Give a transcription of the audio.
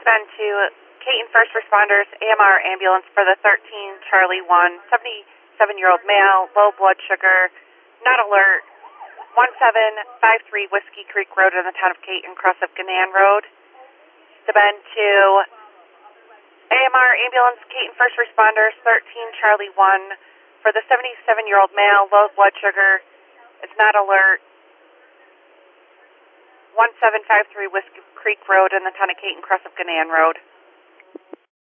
been to Caton First Responders AMR ambulance for the 13 Charlie 1, 77-year-old male, low blood sugar, not alert, 1753 Whiskey Creek Road in the town of Caton, cross of Gannan Road. Been to AMR ambulance, Caton First Responders, 13 Charlie 1 for the 77-year-old male, low blood sugar, is not alert, 1753 Whiskey Creek Road in the town of Caton, cross of Gannan Road.